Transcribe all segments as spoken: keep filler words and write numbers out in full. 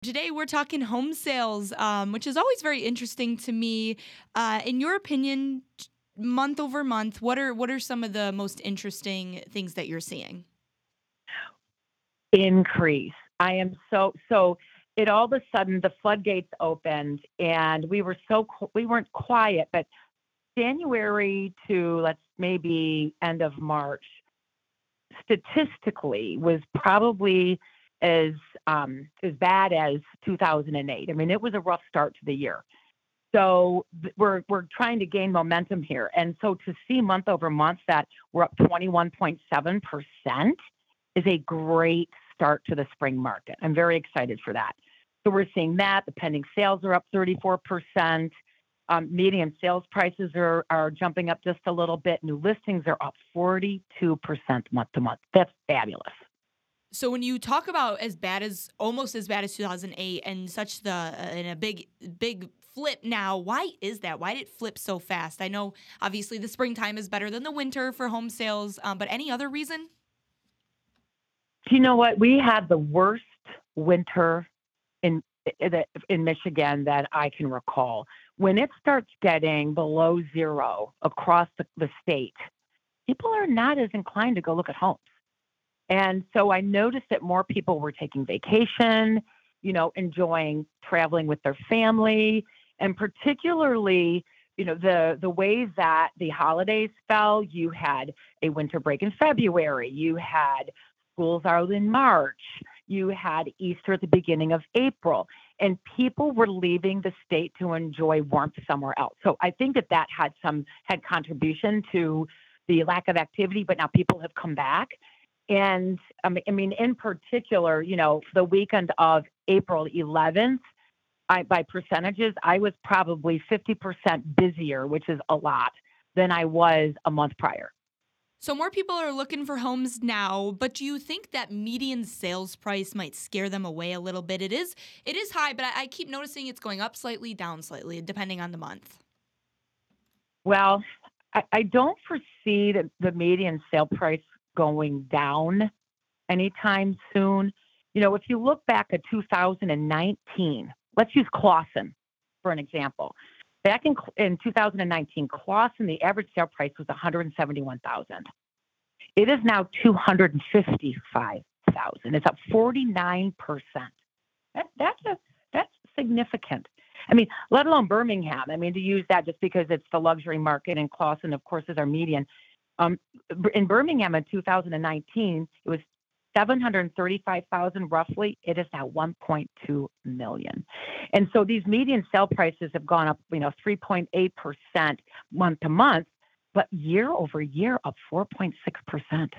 Today, we're talking home sales, um, which is always very interesting to me. Uh, in your opinion, t- month over month, what are what are some of the most interesting things that you're seeing? Increase. I am so so it all of a sudden the floodgates opened and we were so qu- we weren't quiet, but January to let's maybe end of March statistically was probably as um, as bad as two thousand eight. I mean, it was a rough start to the year. So th- we're we're trying to gain momentum here, and so to see month over month that we're up twenty-one point seven percent is a great start to the spring market. I'm very excited for that. So we're seeing that the pending sales are up thirty-four percent. Um, median sales prices are are jumping up just a little bit. New listings are up forty-two percent month to month. That's fabulous. So when you talk about as bad as almost as bad as two thousand eight and such the uh, in a big big flip now, why is that? Why did it flip so fast? I know obviously the springtime is better than the winter for home sales, um, but any other reason? Do you know what? We had the worst winter in i- in Michigan that I can recall. When it starts getting below zero across the, the state, people are not as inclined to go look at homes. And so I noticed that more people were taking vacation, you know, enjoying traveling with their family, and particularly, you know, the the ways that the holidays fell. You had a winter break in February, you had schools out in March, you had Easter at the beginning of April, and people were leaving the state to enjoy warmth somewhere else. So I think that that had some had contribution to the lack of activity, but now people have come back and um, I mean, in particular, you know, the weekend of April eleventh, I, by percentages, I was probably fifty percent busier, which is a lot, than I was a month prior. So more people are looking for homes now, but do you think that median sales price might scare them away a little bit? It is it is high, but I, I keep noticing it's going up slightly, down slightly, depending on the month. Well, I, I don't foresee the, the median sale price going down anytime soon. You know, if you look back at two thousand nineteen, let's use Clausen for an example. Back in, in two thousand nineteen, Clausen, the average sale price was one hundred seventy-one thousand. It is now two hundred fifty-five thousand. It's up forty-nine percent. That, that's a that's significant. I mean, let alone Birmingham. I mean, to use that just because it's the luxury market and Clausen, of course, is our median. Um, in Birmingham in two thousand nineteen, it was seven hundred thirty-five thousand roughly. It is now one point two million. And so these median sale prices have gone up, you know, three point eight percent month to month, but year over year up four point six percent.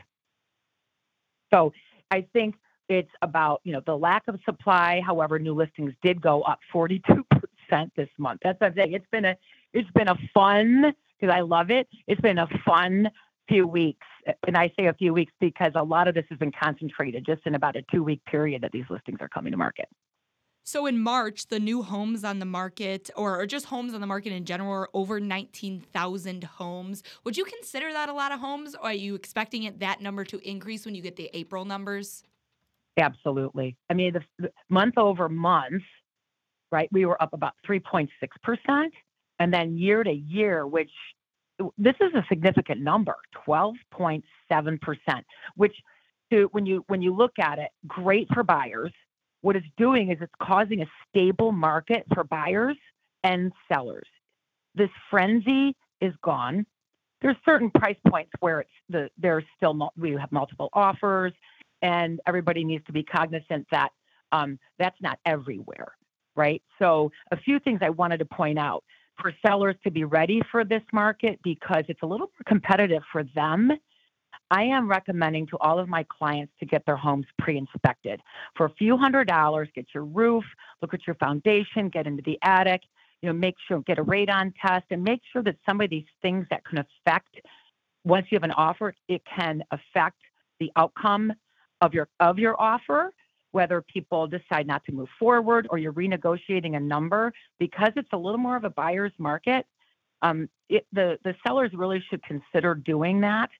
So I think it's about, you know, the lack of supply. However, new listings did go up forty-two percent this month. That's what I'm saying. It's been a it's been a fun because I love it. It's been a fun few weeks. And I say a few weeks because a lot of this has been concentrated just in about a two week period that these listings are coming to market. So in March, the new homes on the market, or, or just homes on the market in general, are over nineteen thousand homes. Would you consider that a lot of homes? Or are you expecting it that number to increase when you get the April numbers? Absolutely. I mean, the, the month over month, right, we were up about three point six percent. And then year to year, which this is a significant number, twelve point seven percent, which to, when you when you look at it, great for buyers. What it's doing is it's causing a stable market for buyers and sellers. This frenzy is gone. There's certain price points where it's the there's still mul- we have multiple offers, and everybody needs to be cognizant that um, that's not everywhere, right? So a few things I wanted to point out for sellers to be ready for this market because it's a little more competitive for them. I am recommending to all of my clients to get their homes pre-inspected. For a few hundred dollars, get your roof, look at your foundation, get into the attic, you know, make sure, get a radon test, and make sure that some of these things that can affect, once you have an offer, it can affect the outcome of your of your offer, whether people decide not to move forward or you're renegotiating a number, because it's a little more of a buyer's market. Um, it, the the sellers really should consider doing that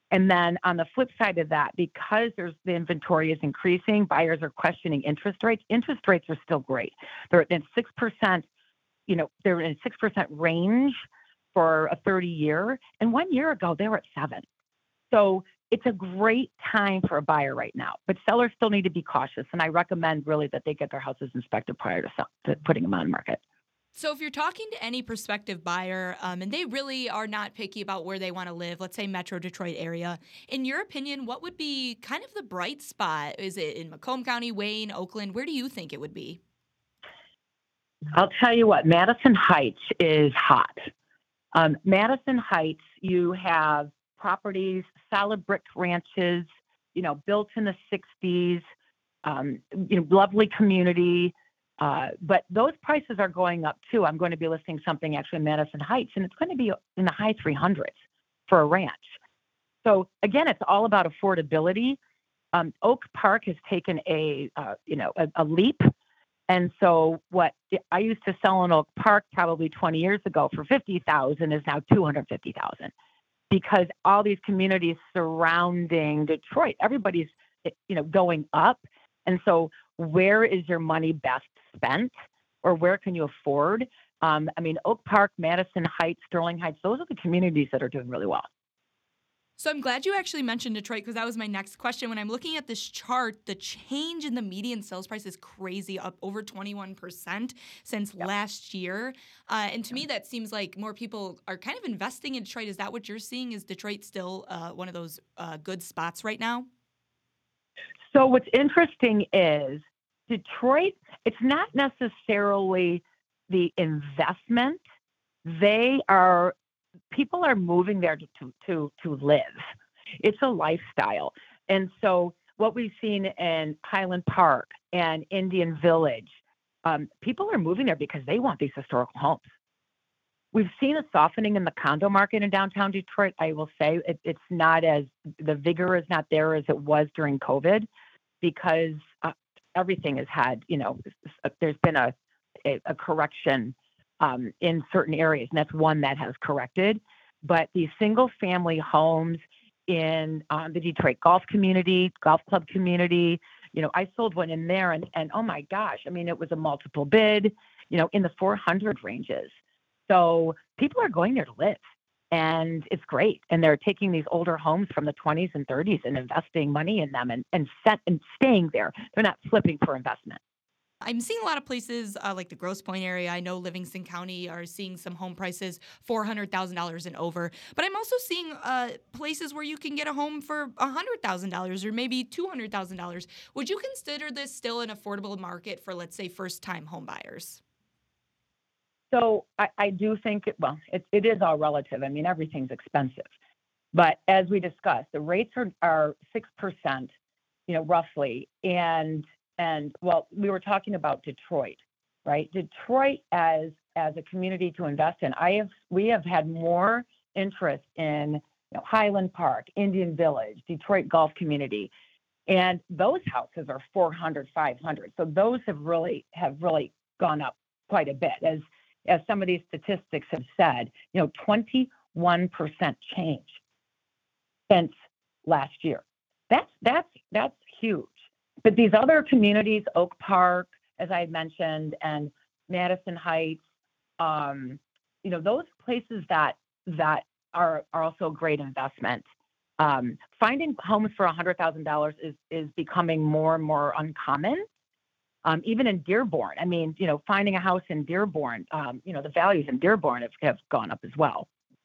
And then on the flip side of that, because there's the inventory is increasing, buyers are questioning interest rates. Interest rates are still great. They're in six percent, you know, they're in six percent range for a thirty year. And one year ago, they were at seven. So it's a great time for a buyer right now, but sellers still need to be cautious. And I recommend really that they get their houses inspected prior to, sell, to putting them on the market. So, if you're talking to any prospective buyer um, and they really are not picky about where they want to live, let's say Metro Detroit area, in your opinion, what would be kind of the bright spot? Is it in Macomb County, Wayne, Oakland? Where do you think it would be? I'll tell you what, Madison Heights is hot. Um, Madison Heights, you have properties, solid brick ranches, you know, built in the sixties, um, you know, lovely community. Uh, but those prices are going up too. I'm going to be listing something actually in Madison Heights, and it's going to be in the high three hundreds for a ranch. So again, it's all about affordability. Um, Oak Park has taken a, uh, you know, a, a leap. And so what I used to sell in Oak Park probably twenty years ago for fifty thousand is now two hundred fifty thousand because all these communities surrounding Detroit, everybody's, you know, going up. And so where is your money best spent, or where can you afford? Um, I mean, Oak Park, Madison Heights, Sterling Heights, those are the communities that are doing really well. So I'm glad you actually mentioned Detroit because that was my next question. When I'm looking at this chart, the change in the median sales price is crazy, up over twenty-one percent since Yep. last year. Uh, and to me, that seems like more people are kind of investing in Detroit. Is that what you're seeing? Is Detroit still uh, one of those uh, good spots right now? So what's interesting is Detroit, it's not necessarily the investment. They are, people are moving there to, to, to, to live. It's a lifestyle. And so what we've seen in Highland Park and Indian Village, um, people are moving there because they want these historical homes. We've seen a softening in the condo market in downtown Detroit. I will say it, it's not as, the vigor is not there as it was during COVID because uh, everything has had, you know, there's been a, a, a correction um, in certain areas, and that's one that has corrected. But these single family homes in um, the Detroit golf community, golf club community, you know, I sold one in there and, and oh my gosh, I mean, it was a multiple bid, you know, in the four hundred ranges. So people are going there to live, and it's great. And they're taking these older homes from the twenties and thirties and investing money in them and and set and staying there. They're not flipping for investment. I'm seeing a lot of places uh, like the Grosse Pointe area. I know Livingston County are seeing some home prices four hundred thousand dollars and over. But I'm also seeing uh, places where you can get a home for one hundred thousand dollars or maybe two hundred thousand dollars. Would you consider this still an affordable market for, let's say, first-time home buyers? So I, I do think, it, well, it, it is all relative. I mean, everything's expensive. But as we discussed, the rates are, are six percent, you know, roughly. And, and well, we were talking about Detroit, right? Detroit as, as a community to invest in. I have, we have had more interest in, you know, Highland Park, Indian Village, Detroit Golf Community. And those houses are four hundred, five hundred. So those have really, have really gone up quite a bit. As, as some of these statistics have said, you know, twenty-one percent change since last year. That's that's that's huge. But these other communities, Oak Park, as I had mentioned, and Madison Heights, um, you know, those places that that are are also a great investment. Um, finding homes for one hundred thousand dollars is is becoming more and more uncommon. Um, even in Dearborn, I mean, you know, finding a house in Dearborn, um, you know, the values in Dearborn have, have gone up as well.